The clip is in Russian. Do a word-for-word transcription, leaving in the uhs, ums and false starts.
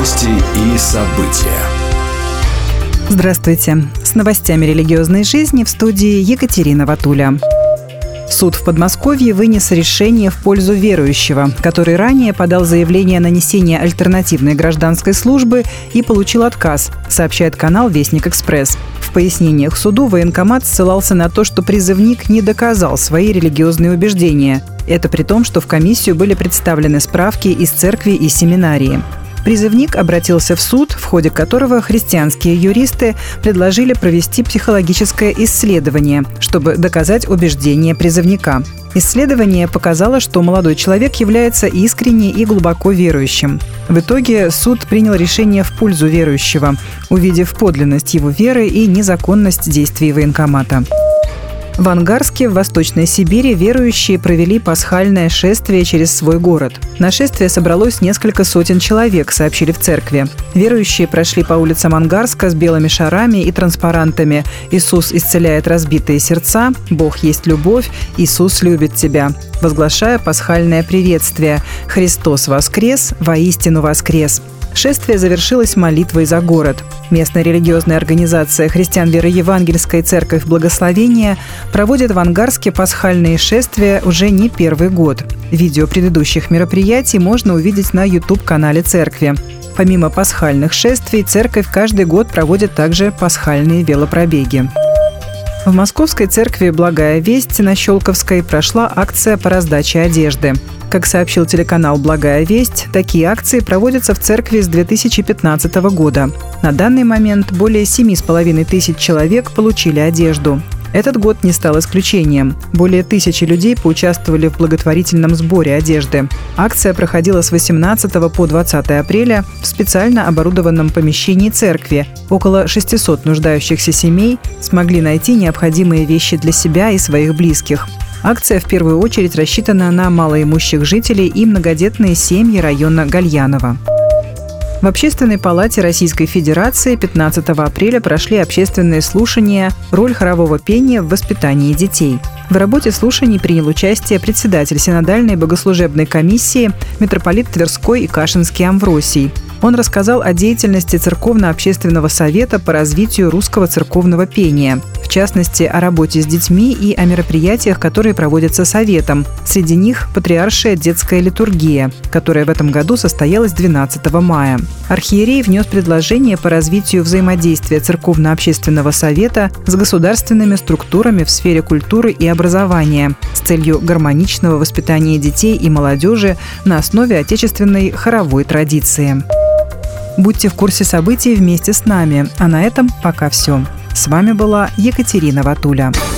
Новости и события. Здравствуйте. С новостями религиозной жизни в студии Екатерина Ватуля. Суд в Подмосковье вынес решение в пользу верующего, который ранее подал заявление на несение альтернативной гражданской службы и получил отказ, сообщает канал «Вестник Экспресс». В пояснениях суду военкомат ссылался на то, что призывник не доказал свои религиозные убеждения. Это при том, что в комиссию были представлены справки из церкви и семинарии. Призывник обратился в суд, в ходе которого христианские юристы предложили провести психологическое исследование, чтобы доказать убеждения призывника. Исследование показало, что молодой человек является искренне и глубоко верующим. В итоге суд принял решение в пользу верующего, увидев подлинность его веры и незаконность действий военкомата. В Ангарске, в Восточной Сибири, верующие провели пасхальное шествие через свой город. На шествие собралось несколько сотен человек, сообщили в церкви. Верующие прошли по улицам Ангарска с белыми шарами и транспарантами «Иисус исцеляет разбитые сердца», «Бог есть любовь», «Иисус любит тебя», возглашая пасхальное приветствие «Христос воскрес, воистину воскрес». Шествие завершилось молитвой за город. Местная религиозная организация христиан веры Евангельской церковь Благословения проводит в Ангарске пасхальные шествия уже не первый год. Видео предыдущих мероприятий можно увидеть на YouTube-канале церкви. Помимо пасхальных шествий, церковь каждый год проводит также пасхальные велопробеги. В Московской церкви «Благая весть» на Щелковской прошла акция по раздаче одежды. Как сообщил телеканал «Благая весть», такие акции проводятся в церкви с две тысячи пятнадцатого года. На данный момент более семи с половиной тысяч человек получили одежду. Этот год не стал исключением. Более тысячи людей поучаствовали в благотворительном сборе одежды. Акция проходила с восемнадцатого по двадцатое апреля в специально оборудованном помещении церкви. Около шестисот нуждающихся семей смогли найти необходимые вещи для себя и своих близких. Акция в первую очередь рассчитана на малоимущих жителей и многодетные семьи района Гальяново. В Общественной палате Российской Федерации пятнадцатого апреля прошли общественные слушания «Роль хорового пения в воспитании детей». В работе слушаний принял участие председатель Синодальной богослужебной комиссии митрополит Тверской и Кашинский Амвросий. Он рассказал о деятельности Церковно-общественного совета по развитию русского церковного пения, в частности, о работе с детьми и о мероприятиях, которые проводятся советом. Среди них патриаршая детская литургия, которая в этом году состоялась двенадцатого мая. Архиерей внес предложение по развитию взаимодействия Церковно-общественного совета с государственными структурами в сфере культуры и образования с целью гармоничного воспитания детей и молодежи на основе отечественной хоровой традиции. Будьте в курсе событий вместе с нами. А на этом пока все. С вами была Екатерина Ватуля.